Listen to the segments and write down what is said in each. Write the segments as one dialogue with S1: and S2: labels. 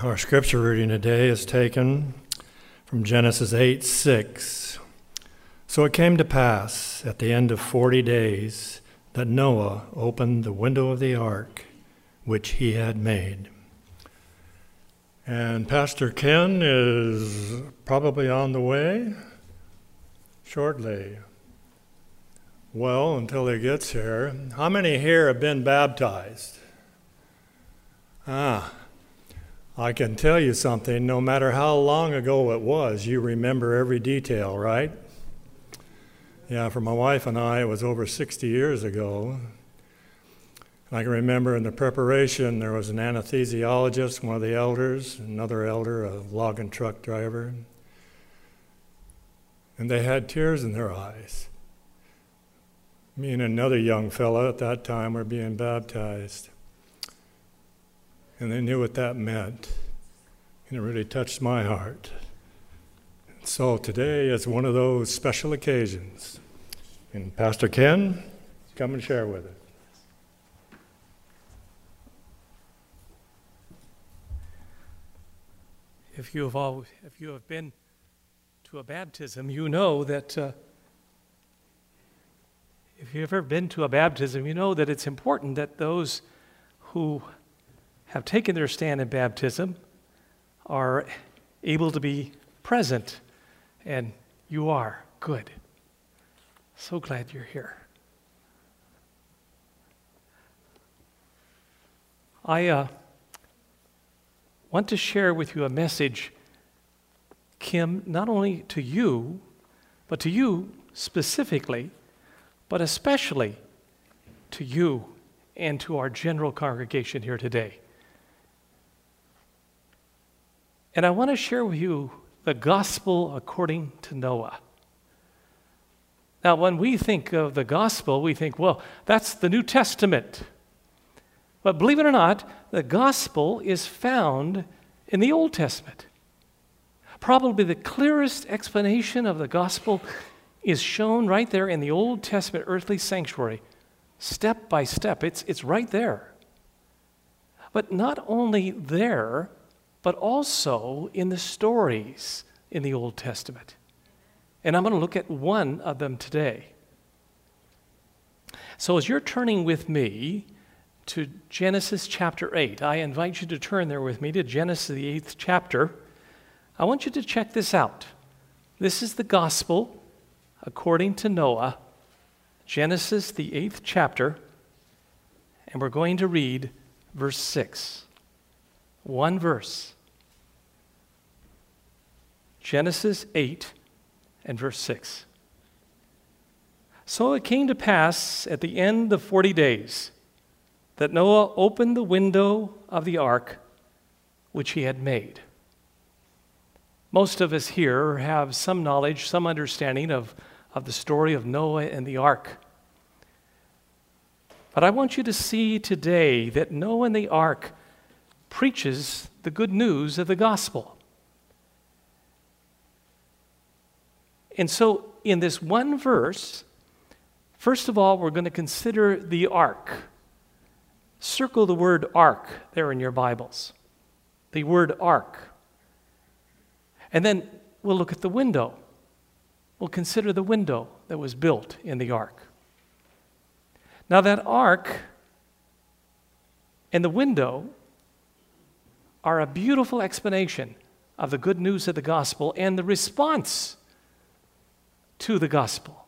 S1: Our scripture reading today is taken from Genesis 8:6. So it came to pass at the end of 40 days that Noah opened the window of the ark which he had made. And Pastor Ken is probably on the way shortly. Well, until he gets here, how many here have been baptized? I can tell you something, no matter how long ago it was, you remember every detail, right? Yeah, for my wife and I, it was over 60 years ago. I can remember in the preparation, there was an anesthesiologist, one of the elders, another elder, a logging truck driver, and they had tears in their eyes. Me and another young fellow at that time were being baptized. And they knew what that meant. And it really touched my heart. So today is one of those special occasions. And Pastor Ken, come and share with us.
S2: If you have been to a baptism, you know that if you've ever been to a baptism, you know that it's important that those who have taken their stand in baptism are able to be present, and you are. Good. So glad you're here. I want to share with you a message, Kim, not only to you, but to you specifically, but especially to you and to our general congregation here today. And I want to share with you the gospel according to Noah. Now, when we think of the gospel, we think, well, that's the New Testament. But believe it or not, the gospel is found in the Old Testament. Probably the clearest explanation of the gospel is shown right there in the Old Testament earthly sanctuary, step by step. It's right there. But not only there, but also in the stories in the Old Testament. And I'm going to look at one of them today. So as you're turning with me to Genesis chapter 8, I invite you to turn there with me to Genesis, the 8th chapter. I want you to check this out. This is the gospel according to Noah, Genesis, the 8th chapter, and we're going to read verse 6. One verse. Genesis 8 and verse 6. So it came to pass at the end of 40 days that Noah opened the window of the ark which he had made. Most of us here have some knowledge, some understanding of the story of Noah and the ark. But I want you to see today that Noah and the ark preaches the good news of the gospel. And so in this one verse, first of all, we're going to consider the ark. Circle the word ark there in your Bibles. The word ark. And then we'll look at the window. We'll consider the window that was built in the ark. Now that ark and the window are a beautiful explanation of the good news of the gospel and the response to the gospel.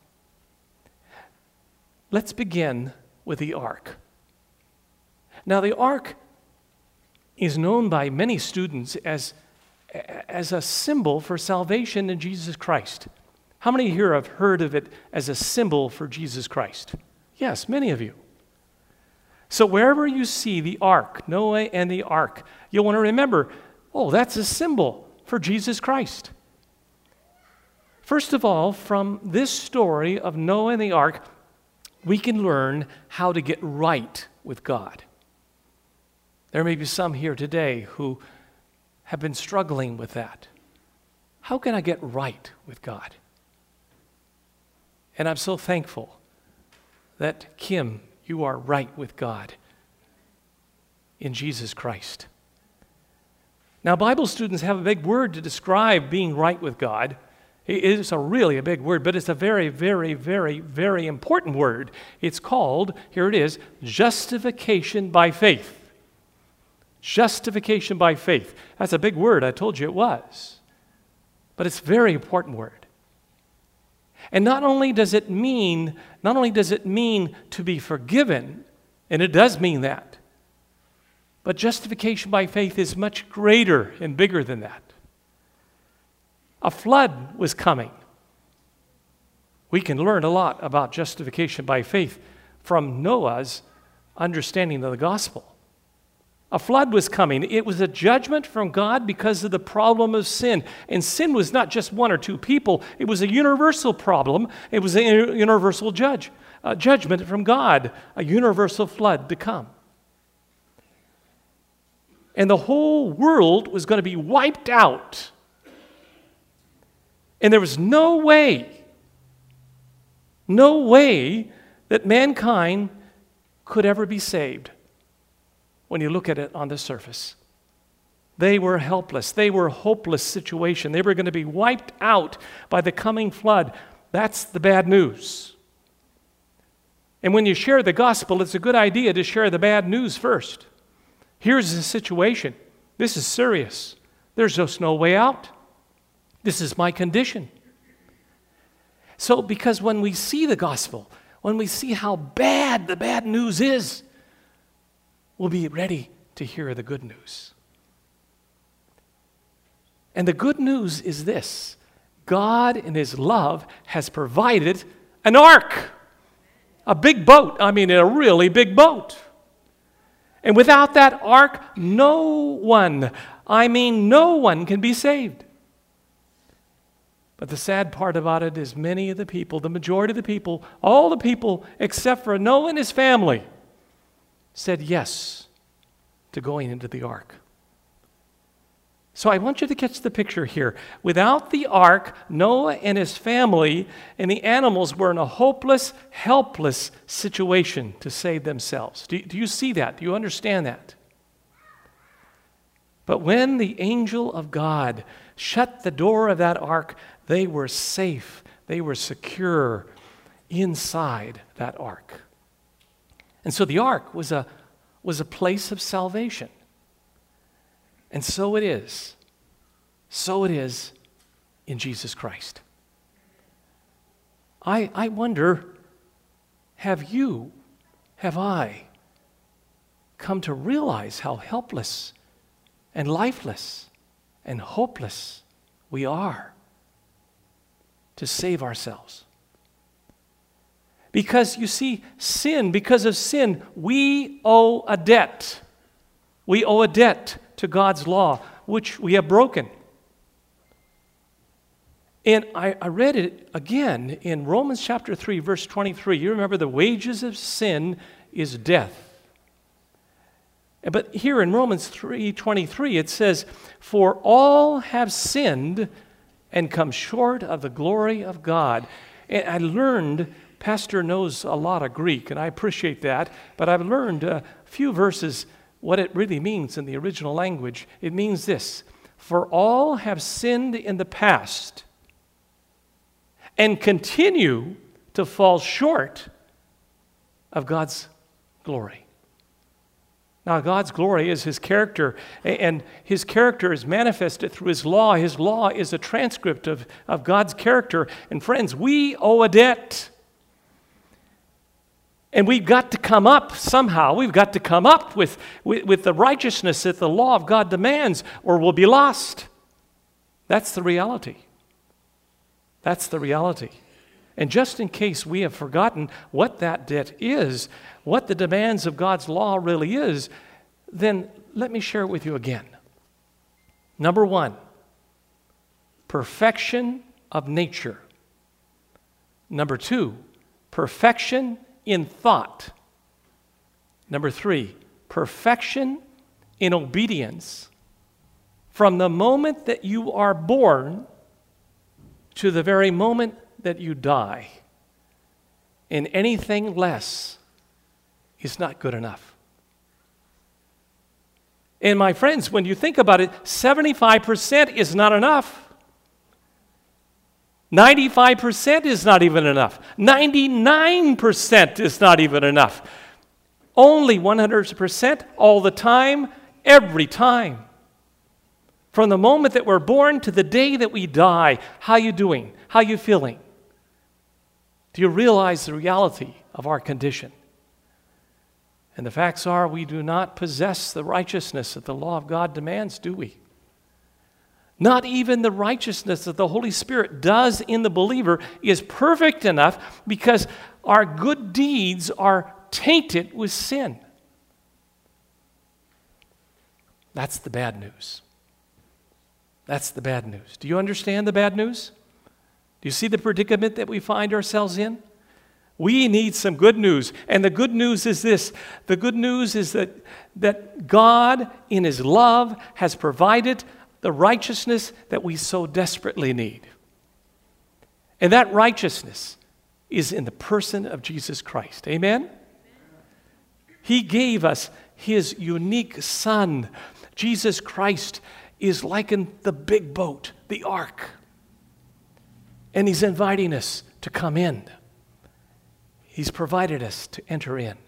S2: Let's begin with the ark. Now the ark is known by many students as a symbol for salvation in Jesus Christ. How many here have heard of it as a symbol for Jesus Christ? Yes, many of you. So wherever you see the ark, Noah and the ark, you'll want to remember, oh, that's a symbol for Jesus Christ. First of all, from this story of Noah and the ark, we can learn how to get right with God. There may be some here today who have been struggling with that. How can I get right with God? And I'm so thankful that, Kim, you are right with God in Jesus Christ. Now, Bible students have a big word to describe being right with God. It's really a big word, but it's a very, very, very, very important word. It's called, here it is, justification by faith. Justification by faith. That's a big word. I told you it was. But it's a very important word. And not only does it mean to be forgiven, and it does mean that, but justification by faith is much greater and bigger than that. A flood was coming. We can learn a lot about justification by faith from Noah's understanding of the gospel. A flood was coming. It was a judgment from God because of the problem of sin. And sin was not just one or two people. It was a universal problem. It was a universal judgment from God, a universal flood to come. And the whole world was going to be wiped out. And there was no way that mankind could ever be saved when you look at it on the surface. They were helpless. They were a hopeless situation. They were going to be wiped out by the coming flood. That's the bad news. And when you share the gospel, it's a good idea to share the bad news first. Here's the situation. This is serious. There's just no way out. This is my condition. So, because when we see the gospel, when we see how bad the bad news is, we'll be ready to hear the good news. And the good news is this: God in His love has provided an ark, a big boat. I mean, a really big boat. And without that ark, no one can be saved. But the sad part about it is many of the people, the majority of the people, all the people except for Noah and his family, said yes to going into the ark. So I want you to catch the picture here. Without the ark, Noah and his family and the animals were in a hopeless, helpless situation to save themselves. Do you see that? Do you understand that? But when the angel of God shut the door of that ark, they were safe. They were secure inside that ark. And so the ark was a place of salvation. And so it is. So it is in Jesus Christ. I wonder, have I come to realize how helpless and lifeless and hopeless we are to save ourselves? Because you see, because of sin, we owe a debt. We owe a debt to God's law, which we have broken. And I read it again in Romans chapter 3, verse 23. You remember the wages of sin is death. But here in Romans 3:23, it says, "For all have sinned and come short of the glory of God." And I learned, Pastor knows a lot of Greek, and I appreciate that, but I've learned a few verses what it really means in the original language. It means this: for all have sinned in the past and continue to fall short of God's glory. Now, God's glory is His character, and His character is manifested through His law. His law is a transcript of God's character. And friends, we owe a debt. And we've got to come up somehow. We've got to come up with the righteousness that the law of God demands, or we'll be lost. That's the reality. That's the reality. And just in case we have forgotten what that debt is, what the demands of God's law really is, then let me share it with you again. Number one, perfection of nature. Number two, perfection in thought. Number three, perfection in obedience. From the moment that you are born to the very moment that you die. And anything less is not good enough. And my friends, when you think about it, 75% is not enough. 95% is not even enough. 99% is not even enough. Only 100% all the time, every time. From the moment that we're born to the day that we die, how you doing? How you feeling? Do you realize the reality of our condition? And the facts are we do not possess the righteousness that the law of God demands, do we? Not even the righteousness that the Holy Spirit does in the believer is perfect enough because our good deeds are tainted with sin. That's the bad news. That's the bad news. Do you understand the bad news? Do you see the predicament that we find ourselves in? We need some good news. And the good news is this. The good news is that God, in His love, has provided the righteousness that we so desperately need. And that righteousness is in the person of Jesus Christ. Amen? He gave us His unique Son. Jesus Christ is like in the big boat, the ark. And He's inviting us to come in. He's provided us to enter in.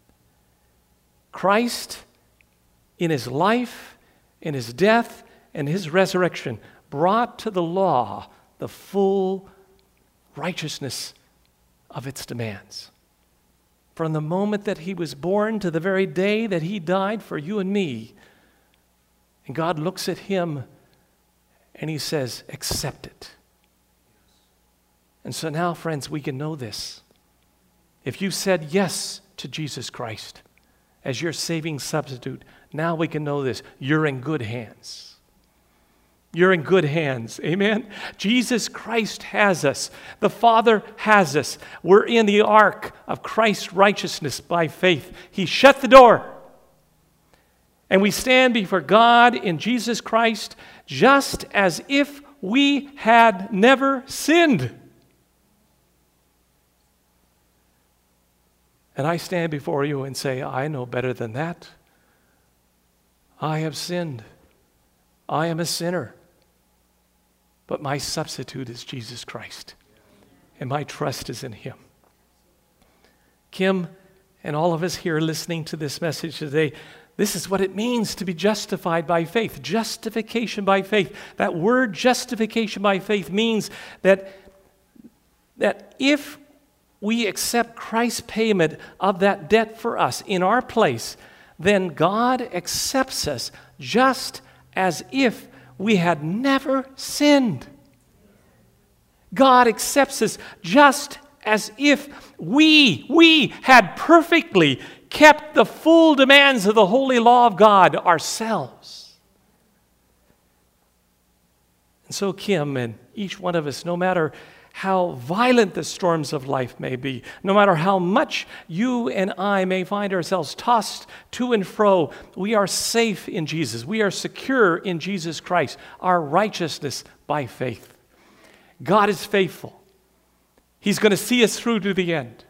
S2: Christ, in His life, in His death, and His resurrection, brought to the law the full righteousness of its demands. From the moment that He was born to the very day that He died for you and me, and God looks at Him and He says, accept it. And so now, friends, we can know this. If you said yes to Jesus Christ as your saving substitute, now we can know this. You're in good hands. You're in good hands. Amen? Jesus Christ has us. The Father has us. We're in the ark of Christ's righteousness by faith. He shut the door. And we stand before God in Jesus Christ just as if we had never sinned. And I stand before you and say, I know better than that. I have sinned. I am a sinner. But my substitute is Jesus Christ. And my trust is in Him. Kim and all of us here listening to this message today, this is what it means to be justified by faith. Justification by faith. That word justification by faith means that if we accept Christ's payment of that debt for us in our place, then God accepts us just as if we had never sinned. God accepts us just as if we had perfectly kept the full demands of the holy law of God ourselves. And so, Kim and each one of us, no matter how violent the storms of life may be, no matter how much you and I may find ourselves tossed to and fro, we are safe in Jesus. We are secure in Jesus Christ, our righteousness by faith. God is faithful. He's going to see us through to the end.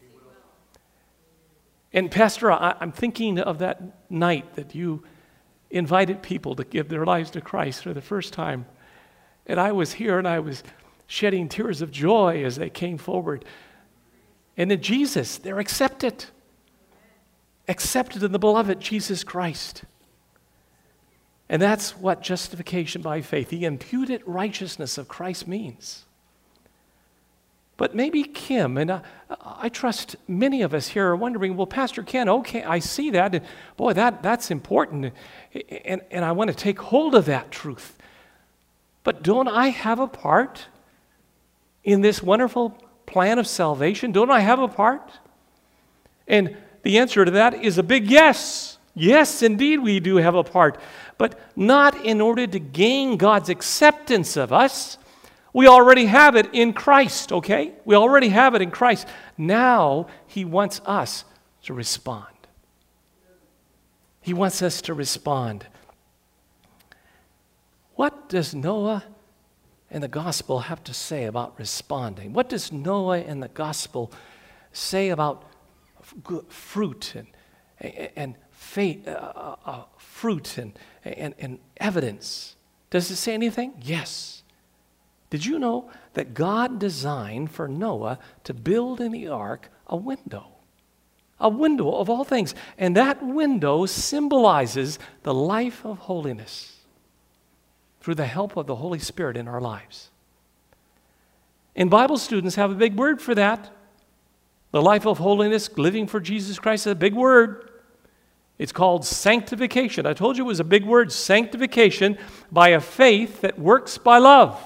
S2: And Pastor, I'm thinking of that night that you invited people to give their lives to Christ for the first time. And I was here and I was shedding tears of joy as they came forward. And in Jesus, they're accepted. Accepted in the beloved Jesus Christ. And that's what justification by faith, the imputed righteousness of Christ means. But maybe Kim, and I trust many of us here are wondering, well, Pastor Ken, okay, I see that. And boy, that's important. And I want to take hold of that truth. But don't I have a part in this wonderful plan of salvation? Don't I have a part? And the answer to that is a big yes. Yes, indeed, we do have a part. But not in order to gain God's acceptance of us. We already have it in Christ, okay? We already have it in Christ. Now, He wants us to respond. He wants us to respond. What does Noah and the gospel have to say about responding? What does Noah and the gospel say about fruit and faith, fruit and evidence. Does it say anything? Yes. Did you know that God designed for Noah to build in the ark a window? A window of all things. And that window symbolizes the life of holiness through the help of the Holy Spirit in our lives. And Bible students have a big word for that. The life of holiness, living for Jesus Christ, is a big word. It's called sanctification. I told you it was a big word, sanctification, by a faith that works by love.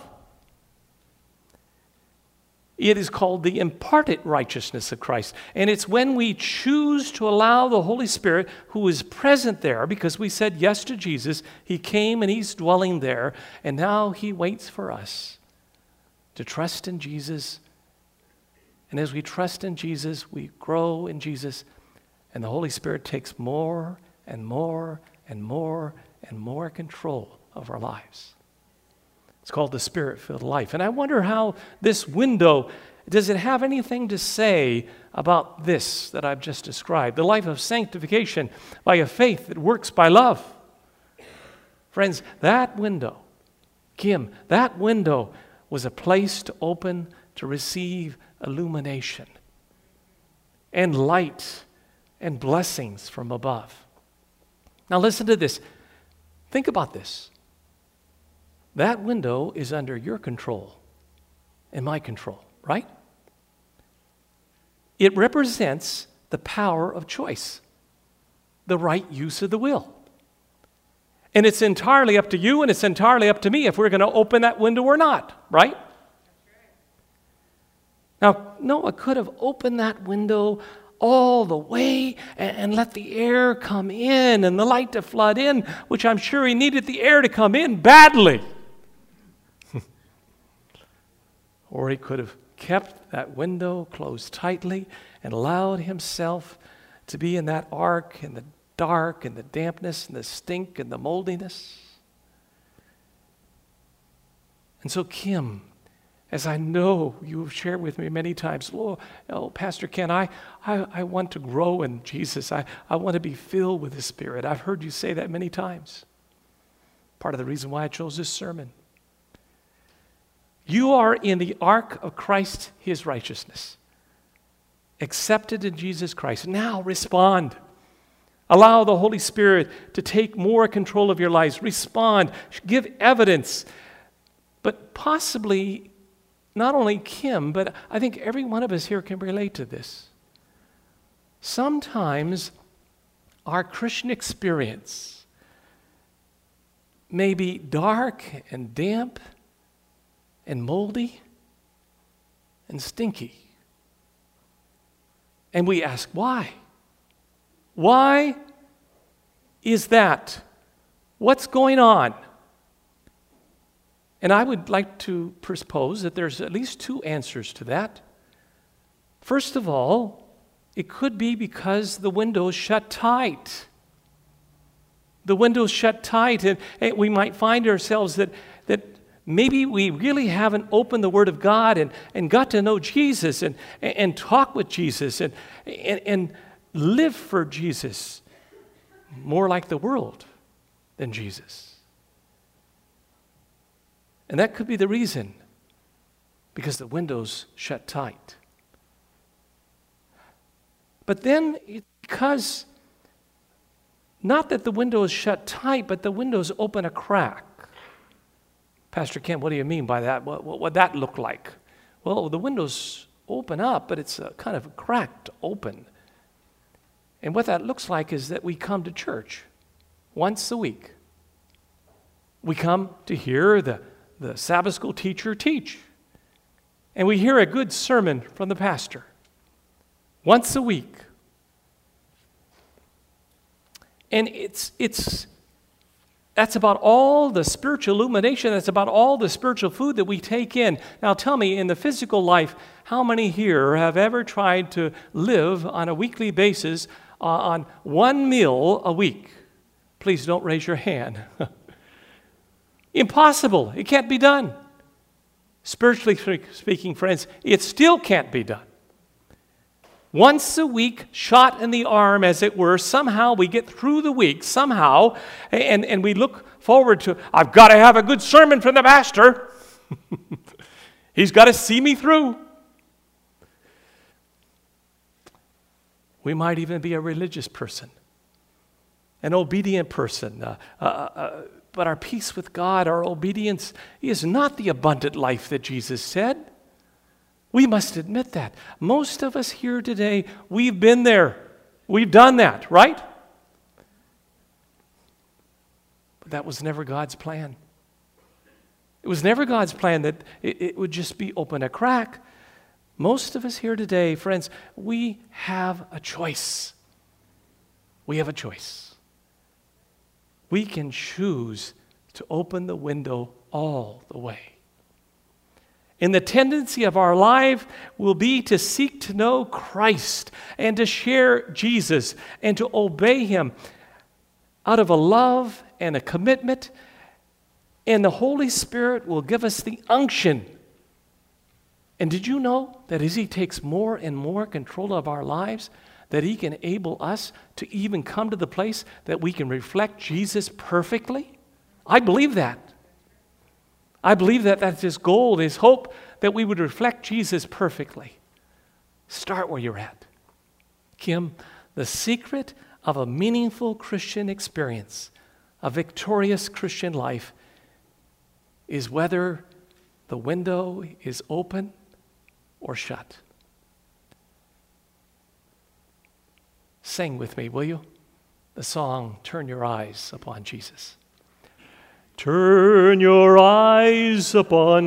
S2: It is called the imparted righteousness of Christ. And it's when we choose to allow the Holy Spirit, who is present there, because we said yes to Jesus, He came and He's dwelling there, and now He waits for us to trust in Jesus. And as we trust in Jesus, we grow in Jesus, and the Holy Spirit takes more and more and more and more control of our lives. It's called the Spirit-filled life. And I wonder how this window, does it have anything to say about this that I've just described? The life of sanctification by a faith that works by love. Friends, that window, Kim, that window was a place to open to receive illumination and light and blessings from above. Now listen to this. Think about this. That window is under your control and my control, right? It represents the power of choice, the right use of the will. And it's entirely up to you and it's entirely up to me if we're going to open that window or not, right? Now, Noah could have opened that window all the way and let the air come in and the light to flood in, which I'm sure he needed the air to come in badly. Or he could have kept that window closed tightly and allowed himself to be in that ark in the dark and the dampness and the stink and the moldiness. And so, Kim, as I know you have shared with me many times, oh, Pastor Ken, I want to grow in Jesus. I want to be filled with His Spirit. I've heard you say that many times. Part of the reason why I chose this sermon. You are in the ark of Christ, His righteousness, accepted in Jesus Christ. Now respond. Allow the Holy Spirit to take more control of your lives. Respond. Give evidence. But possibly, not only Kim, but I think every one of us here can relate to this. Sometimes our Christian experience may be dark and damp and moldy and stinky. And we ask, why? Why is that? What's going on? And I would like to propose that there's at least two answers to that. First of all, it could be because the window's shut tight. The window's shut tight, and we might find ourselves that maybe we really haven't opened the Word of God and got to know Jesus and talk with Jesus and live for Jesus more like the world than Jesus. And that could be the reason, because the window's shut tight. But then it's because, not that the window is shut tight, but the window's open a crack. Pastor Ken, what do you mean by that? What would that look like? Well, the window's open up, but it's kind of cracked open. And what that looks like is that we come to church once a week. We come to hear the Sabbath school teacher teach. And we hear a good sermon from the pastor once a week. And that's about all the spiritual illumination, that's about all the spiritual food that we take in. Now tell me, in the physical life, how many here have ever tried to live on a weekly basis on one meal a week? Please don't raise your hand. Impossible. It can't be done. Spiritually speaking, friends, it still can't be done. Once a week, shot in the arm, as it were. Somehow we get through the week, somehow, and we look forward to, I've got to have a good sermon from the pastor. He's got to see me through. We might even be a religious person, an obedient person, but our peace with God, our obedience, is not the abundant life that Jesus said. We must admit that. Most of us here today, we've been there. We've done that, right? But that was never God's plan. It was never God's plan that it would just be open a crack. Most of us here today, friends, we have a choice. We have a choice. We can choose to open the window all the way. And the tendency of our life will be to seek to know Christ and to share Jesus and to obey Him out of a love and a commitment. And the Holy Spirit will give us the unction. And did you know that as He takes more and more control of our lives, that He can enable us to even come to the place that we can reflect Jesus perfectly? I believe that. I believe that that's His goal, His hope, that we would reflect Jesus perfectly. Start where you're at. Kim, the secret of a meaningful Christian experience, a victorious Christian life, is whether the window is open or shut. Sing with me, will you? The song, Turn Your Eyes Upon Jesus. Turn your eyes upon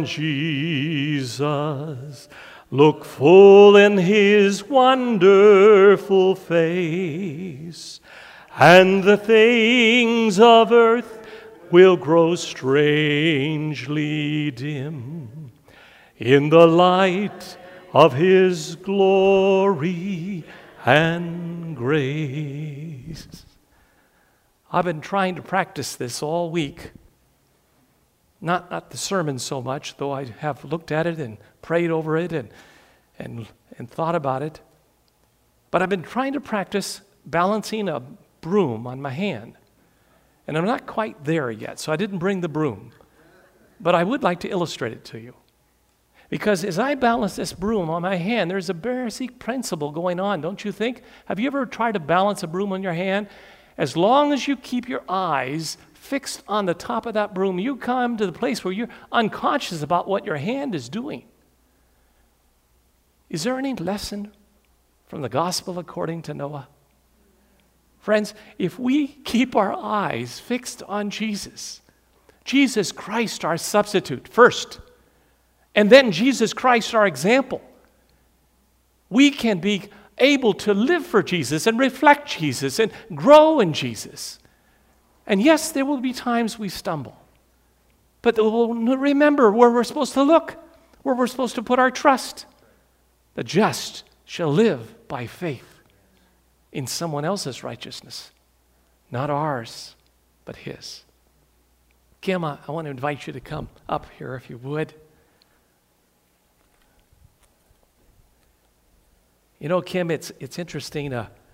S2: Jesus. Look full in His wonderful face, and the things of earth will grow strangely dim in the light of His glory and grace. I've been trying to practice this all week. Not the sermon so much, though I have looked at it and prayed over it and thought about it. But I've been trying to practice balancing a broom on my hand. And I'm not quite there yet, so I didn't bring the broom. But I would like to illustrate it to you. Because as I balance this broom on my hand, there's a basic principle going on, don't you think? Have you ever tried to balance a broom on your hand? As long as you keep your eyes fixed on the top of that broom, you come to the place where you're unconscious about what your hand is doing. Is there any lesson from the gospel according to Noah? Friends, if we keep our eyes fixed on Jesus, Jesus Christ our substitute first, and then Jesus Christ our example, we can be able to live for Jesus and reflect Jesus and grow in Jesus. And yes, there will be times we stumble. But we'll remember where we're supposed to look, where we're supposed to put our trust. The just shall live by faith in someone else's righteousness. Not ours, but His. Kim, I want to invite you to come up here if you would. You know, Kim, it's interesting.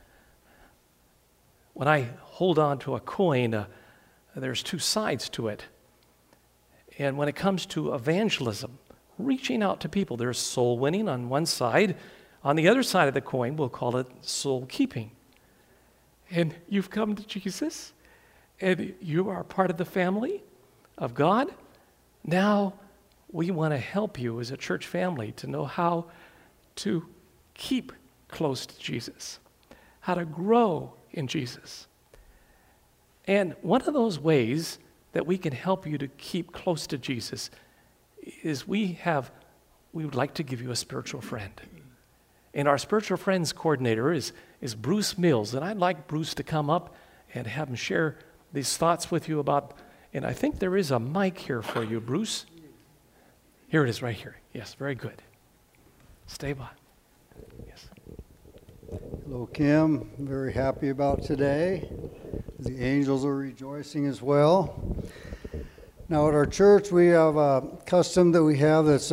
S2: When I hold on to a coin, there's two sides to it. And when it comes to evangelism, reaching out to people, there's soul winning on one side. On the other side of the coin, we'll call it soul keeping. And you've come to Jesus, and you are part of the family of God. Now, we want to help you as a church family to know how to keep close to Jesus, how to grow in Jesus. And one of those ways that we can help you to keep close to Jesus is we would like to give you a spiritual friend. And our spiritual friends coordinator is Bruce Mills. And I'd like Bruce to come up and have him share these thoughts with you about, and I think there is a mic here for you, Bruce. Here it is right here. Yes, very good. Stay by. Yes.
S3: Hello, Kim. I'm very happy about today. The angels are rejoicing as well. Now, at our church, we have a custom that we have that's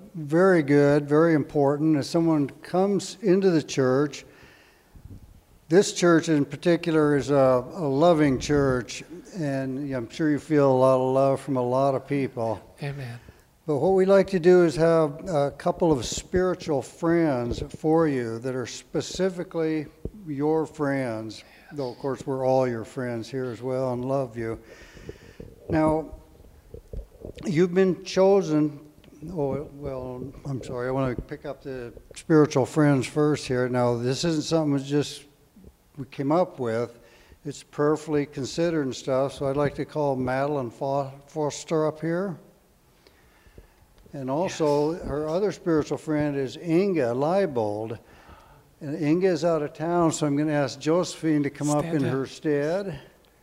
S3: very good, very important. As someone comes into the church, this church in particular is a loving church, and I'm sure you feel a lot of love from a lot of people.
S2: Amen.
S3: But what we like to do is have a couple of spiritual friends for you that are specifically your friends. Yes. Though, of course, we're all your friends here as well and love you. Now, you've been chosen. Oh, well, I'm sorry. I want to pick up the spiritual friends first here. Now, this isn't something that just we came up with. It's prayerfully considered and stuff. So I'd like to call Madeline Foster up here. And also, yes, her other spiritual friend is Inga Leibold. And Inga is out of town, so I'm going to ask Josephine to come up in her stead.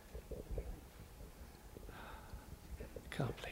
S2: Come, ladies.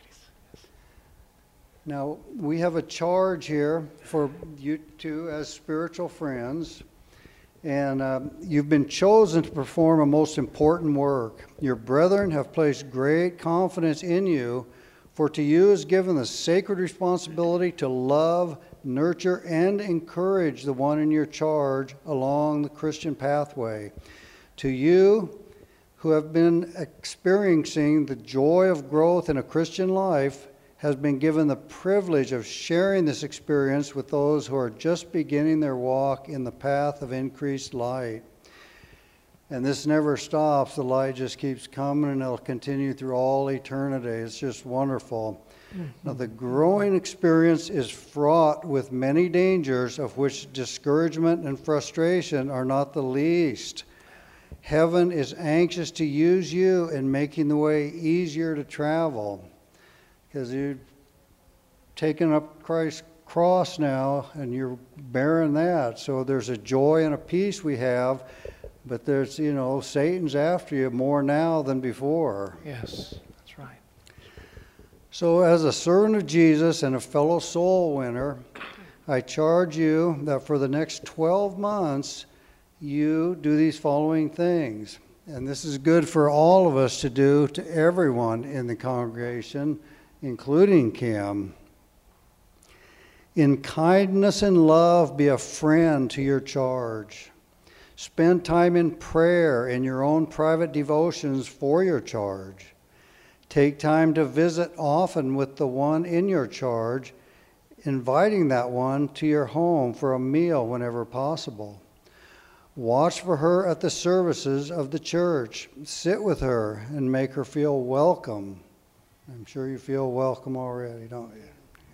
S3: Now, we have a charge here for you two as spiritual friends. And you've been chosen to perform a most important work. Your brethren have placed great confidence in you, for to you is given the sacred responsibility to love, nurture, and encourage the one in your charge along the Christian pathway. To you, who have been experiencing the joy of growth in a Christian life, has been given the privilege of sharing this experience with those who are just beginning their walk in the path of increased light. And this never stops. The light just keeps coming, and it'll continue through all eternity. It's just wonderful. Mm-hmm. Now, the growing experience is fraught with many dangers, of which discouragement and frustration are not the least. Heaven is anxious to use you in making the way easier to travel, because you've taken up Christ's cross now, and you're bearing that. So there's a joy and a peace we have. But there's, Satan's after you more now than before.
S2: Yes, that's right.
S3: So as a servant of Jesus and a fellow soul winner, I charge you that for the next 12 months, you do these following things. And this is good for all of us to do to everyone in the congregation, including Kim. In kindness and love, be a friend to your charge. Spend time in prayer in your own private devotions for your charge. Take time to visit often with the one in your charge, inviting that one to your home for a meal whenever possible. Watch for her at the services of the church. Sit with her and make her feel welcome. I'm sure you feel welcome already, don't you?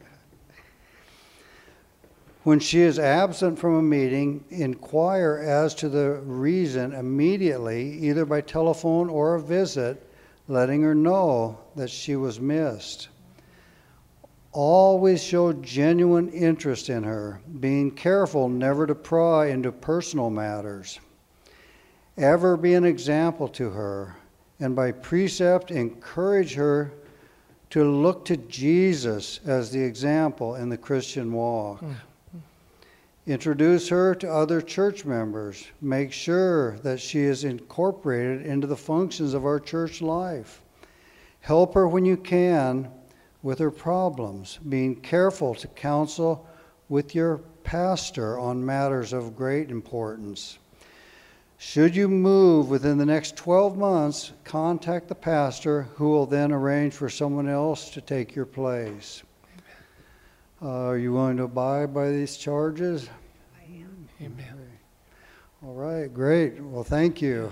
S3: When she is absent from a meeting, inquire as to the reason immediately, either by telephone or a visit, letting her know that she was missed. Always show genuine interest in her, being careful never to pry into personal matters. Ever be an example to her, and by precept encourage her to look to Jesus as the example in the Christian walk. Introduce her to other church members. Make sure that she is incorporated into the functions of our church life. Help her when you can with her problems, being careful to counsel with your pastor on matters of great importance. Should you move within the next 12 months, contact the pastor, who will then arrange for someone else to take your place. Are you willing to abide by these charges?
S2: I am. Amen.
S3: All right, great. Well, thank you.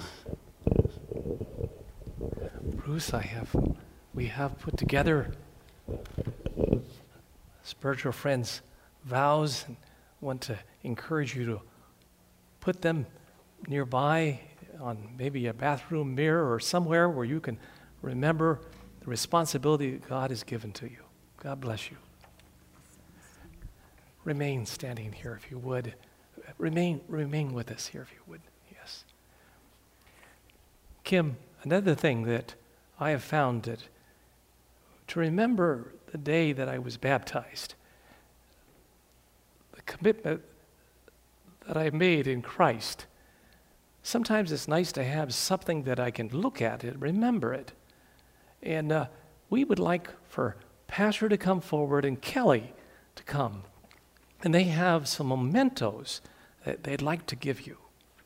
S2: Bruce, we have put together spiritual friends' vows, and want to encourage you to put them nearby on maybe a bathroom mirror or somewhere where you can remember the responsibility that God has given to you. God bless you. Remain standing here if you would. Remain with us here if you would. Yes. Kim, another thing that I have found that to remember the day that I was baptized, the commitment that I made in Christ, sometimes it's nice to have something that I can look at and remember it. And we would like for Pastor to come forward and Kelly to come. And they have some mementos that they'd like to give you.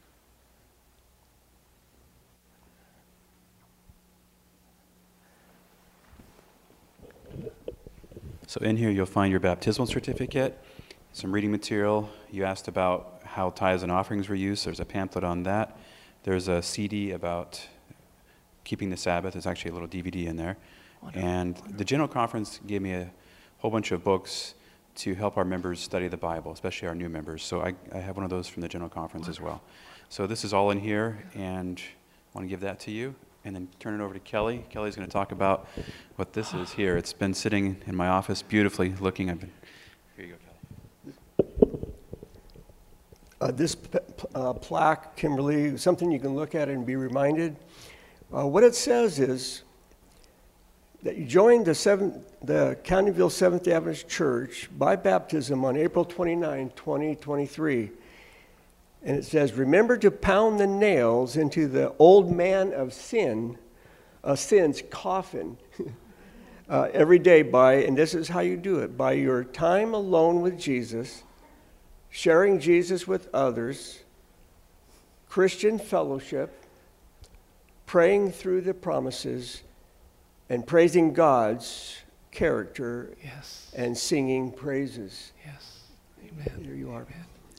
S4: So in here you'll find your baptismal certificate, some reading material. You asked about how tithes and offerings were used. There's a pamphlet on that. There's a CD about keeping the Sabbath. There's actually a little DVD in there. And the General Conference gave me a whole bunch of books to help our members study the Bible, especially our new members. So I have one of those from the General Conference as well. So this is all in here, and I want to give that to you, and then turn it over to Kelly. Kelly's going to talk about what this is here. It's been sitting in my office beautifully looking. Here you go, Kelly.
S5: This plaque, Kimberly, something you can look at and be reminded. What it says is that you joined the Countyville Seventh-day Adventist Church by baptism on April 29, 2023. And it says, remember to pound the nails into the old man of sin's coffin every day and this is how you do it, by your time alone with Jesus, sharing Jesus with others, Christian fellowship, praying through the promises, and praising God's character,
S2: Yes.
S5: and singing praises.
S2: Yes. Amen.
S5: Here you are.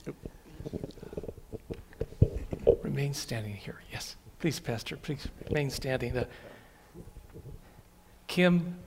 S2: Remain standing here. Yes. Please, Pastor, please remain standing. Kim,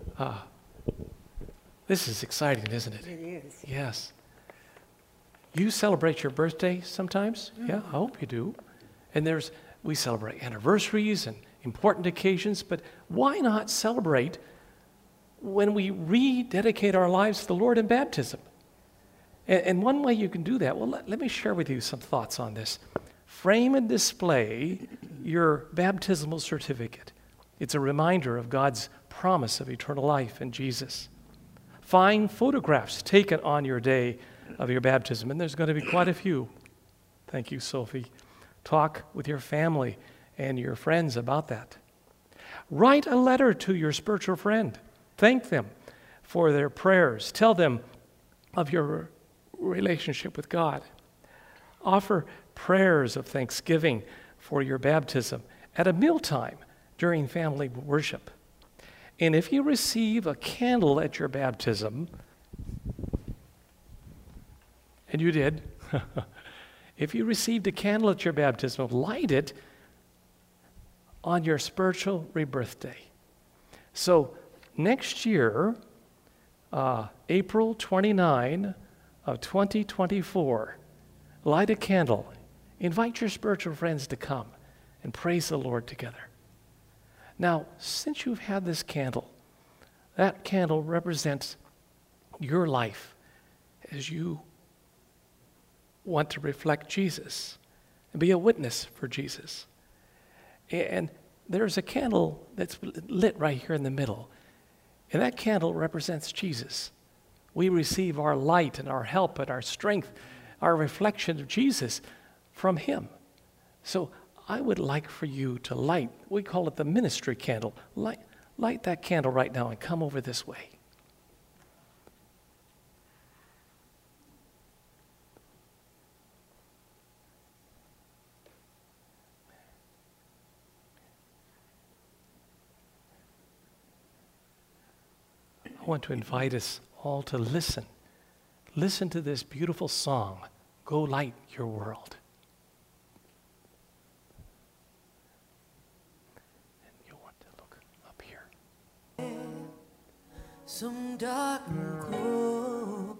S2: this is exciting, isn't it?
S6: It is.
S2: Yes. You celebrate your birthday sometimes? Yeah, I hope you do. And we celebrate anniversaries and important occasions, but why not celebrate when we rededicate our lives to the Lord in baptism? And one way you can do that, well, let me share with you some thoughts on this. Frame and display your baptismal certificate. It's a reminder of God's promise of eternal life in Jesus. Find photographs taken on your day of your baptism, and there's going to be quite a few. Thank you, Sophie. Talk with your family and your friends about that. Write a letter to your spiritual friend. Thank them for their prayers. Tell them of your relationship with God. Offer prayers of thanksgiving for your baptism at a mealtime during family worship. And if you receive a candle at your baptism, and you did, if you received a candle at your baptism, light it on your spiritual rebirth day. So next year, April 29 of 2024, light a candle. Invite your spiritual friends to come and praise the Lord together. Now, since you've had this candle, that candle represents your life as you want to reflect Jesus and be a witness for Jesus. And there's a candle that's lit right here in the middle. And that candle represents Jesus. We receive our light and our help and our strength, our reflection of Jesus from Him. So I would like for you to light, we call it the ministry candle. Light that candle right now and come over this way. I want to invite us all to listen. Listen to this beautiful song, Go Light Your World. And you'll want to look up here.
S7: Some dark and cold.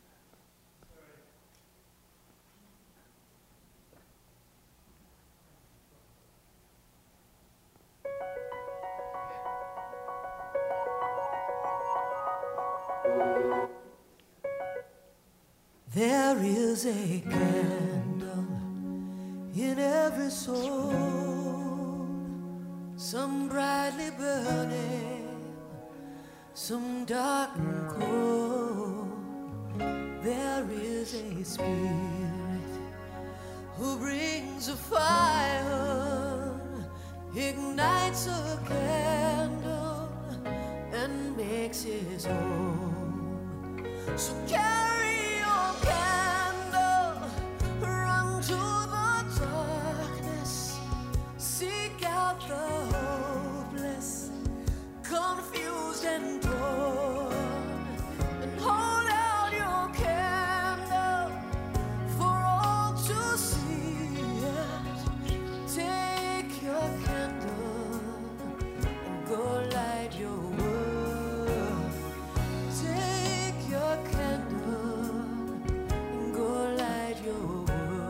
S7: There is a candle in every soul, some brightly burning, some dark and cold. There is a spirit who brings a fire, ignites a candle, and makes his home So carry your candle, run to the darkness, seek out the hopeless, confused and torn, and hold out your candle for all to see it. Take your candle and go light your world. Take your candle and go light your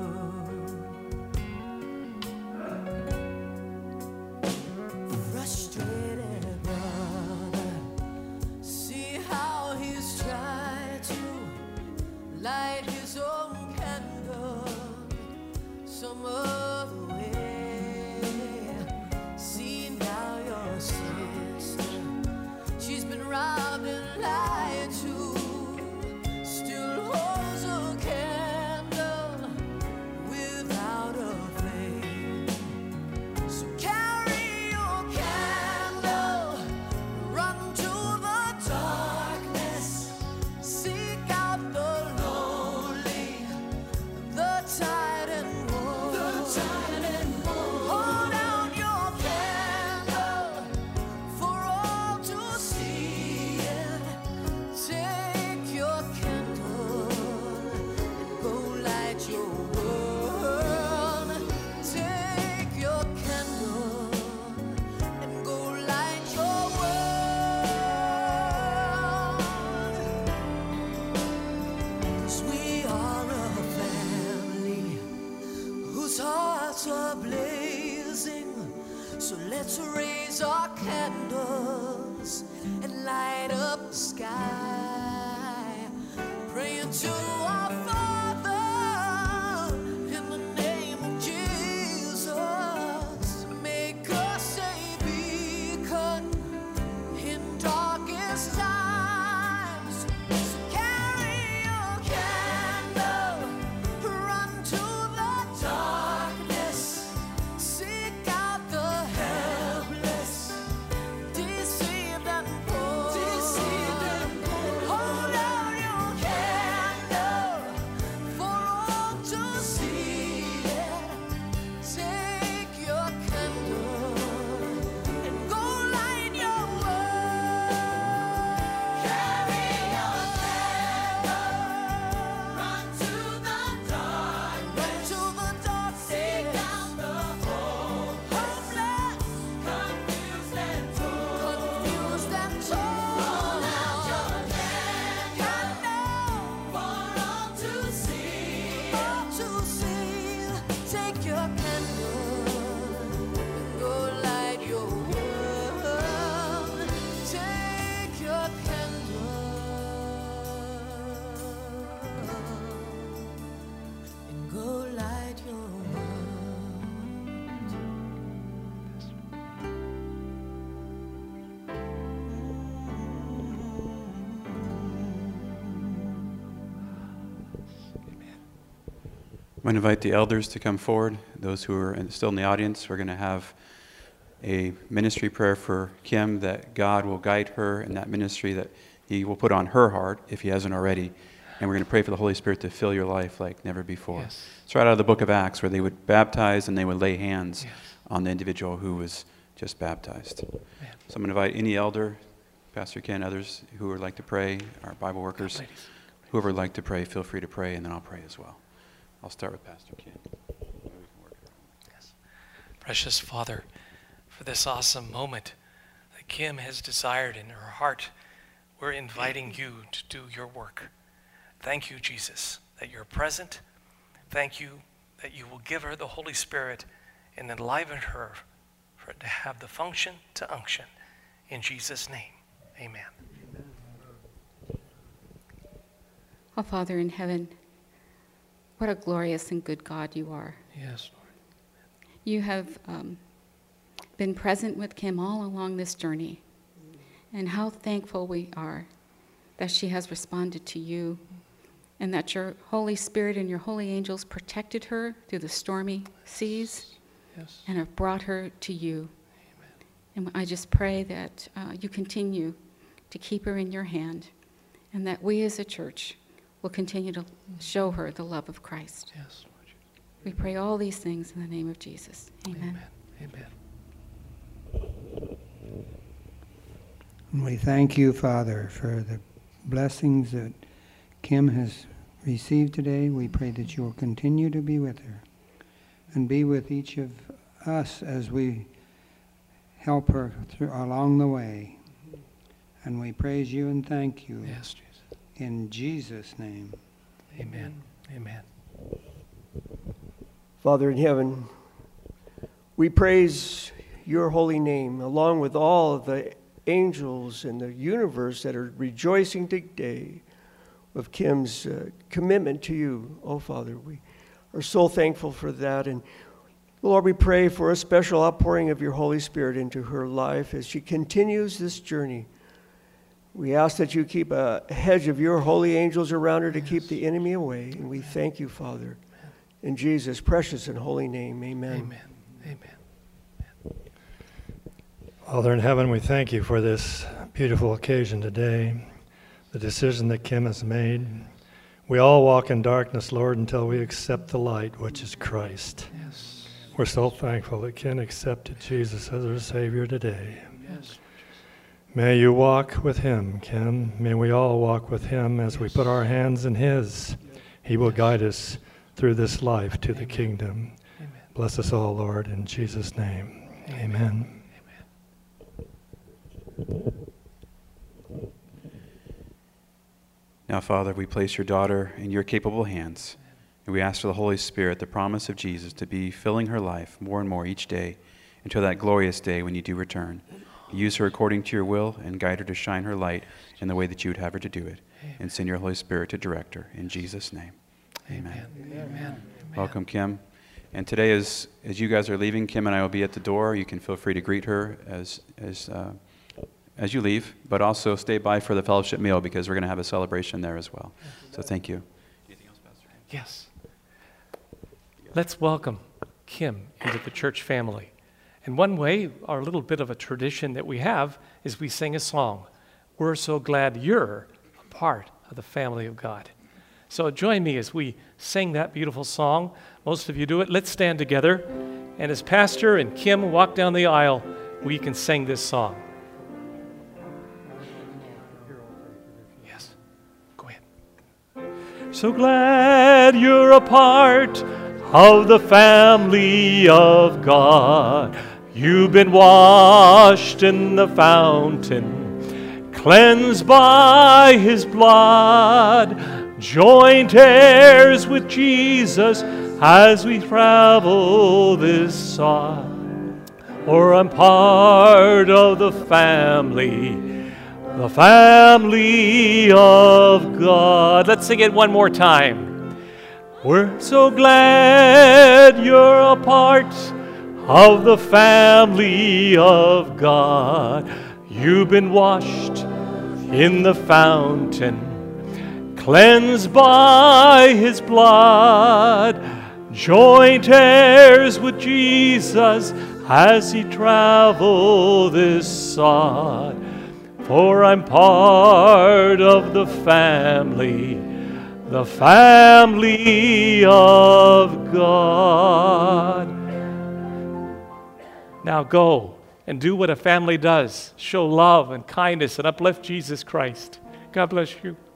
S7: world. Frustrated brother, see how he's trying to light his own candle some other way. See now your sister, she's been robbed and lied to, still holds a candle without a flame. So carry your candle, run to the darkness, seek out the lonely, the tired and worn. Hold out your candle for all to see it. Take your candle and go light your world. Take your candle and go light your world. 'Cause we are a family whose hearts are blazing. So let's raise our candles and light up the sky, praying to our Father in the name of Jesus. Make us a beacon in darkest times. So carry your candle, run to the darkness, seek out the helpless, deceived and poor. Hold out your candle for all to see it. Take your candle and go light your world. Carry your candle, run to the dark, seek out the hopeless, confused and torn. Hold out your candle for all to see. Take your candle and go light your world. Take your candle and go light your world.
S4: I'm going to invite the elders to come forward. Those who are still in the audience, we're going to have a ministry prayer for Kim, that God will guide her in that ministry that He will put on her heart if He hasn't already. And we're going to pray for the Holy Spirit to fill your life like never before.
S2: Yes.
S4: It's right out of the book of Acts, where they would baptize and they would lay hands
S2: Yes.
S4: on the individual who was just baptized.
S2: Amen.
S4: So I'm going to invite any elder, Pastor Ken, others who would like to pray, our Bible workers,
S2: Ladies.
S4: whoever would like to pray, feel free to pray, and then I'll pray as well. I'll start with Pastor Ken.
S2: Yes. Precious Father, for this awesome moment that Kim has desired in her heart, we're inviting you to do your work. Thank you, Jesus, that you're present. Thank you that you will give her the Holy Spirit and enliven her for it to have the function to unction. In Jesus' name, amen.
S6: Oh, Father in heaven, what a glorious and good God you are.
S2: Yes, Lord.
S6: You have been present with Kim all along this journey, and how thankful we are that she has responded to you, and that your Holy Spirit and your holy angels protected her through the stormy seas
S2: Yes.
S6: and have brought her to you.
S2: Amen.
S6: And I just pray that you continue to keep her in your hand, and that we as a church will continue to show her the love of Christ.
S2: Yes.
S6: We pray all these things in the name of Jesus. Amen.
S2: Amen.
S8: And we thank you, Father, for the blessings that Kim has received today. We pray that you will continue to be with her and be with each of us as we help her along the way. And we praise you and thank you.
S2: Yes, Jesus.
S8: In Jesus' name.
S2: Amen. Amen.
S5: Father in heaven, we praise your holy name along with all of the angels in the universe that are rejoicing today of Kim's commitment to you. Oh, Father, we are so thankful for that. And Lord, we pray for a special outpouring of your Holy Spirit into her life as she continues this journey. We ask that you keep a hedge of your holy angels around her to keep the enemy away. And we thank you, Father. In Jesus' precious and holy name, amen.
S2: Amen. Amen.
S1: Father in heaven, we thank you for this beautiful occasion today, the decision that Kim has made. We all walk in darkness, Lord, until we accept the light, which is Christ.
S2: Yes.
S1: We're so thankful that Kim accepted Jesus as our Savior today.
S2: Yes.
S1: May you walk with him, Kim. May we all walk with him as we put our hands in his. He will guide us through this life to the kingdom.
S2: Amen.
S1: Bless us all, Lord, in Jesus' name. Amen.
S4: Now, Father, we place your daughter in your capable hands, and we ask for the Holy Spirit, the promise of Jesus, to be filling her life more and more each day until that glorious day when you do return. Use her according to your will and guide her to shine her light in the way that you would have her to do it. And send your Holy Spirit to direct her. In Jesus' name. Amen.
S2: Amen.
S4: Welcome, Kim. And today, as you guys are leaving, Kim and I will be at the door. You can feel free to greet her as you leave, but also stay by for the fellowship meal because we're going to have a celebration there as well. So thank you. Anything else, Pastor?
S2: Yes. Let's welcome Kim into the church family. And one way, our little bit of a tradition that we have, is we sing a song. We're so glad you're a part of the family of God. So join me as we sing that beautiful song. Most of you do it. Let's stand together. And as Pastor and Kim walk down the aisle, we can sing this song. Yes. Go ahead. So glad you're a part of the family of God. You've been washed in the fountain, cleansed by his blood, joint heirs with Jesus as we travel this sod. For I'm part of the family of God. Let's sing it one more time. We're so glad you're a part of the family of God. You've been washed in the fountain, cleansed by his blood, joint heirs with Jesus as he traveled this sod. For I'm part of the family of God. Now go and do what a family does. Show love and kindness and uplift Jesus Christ. God bless you.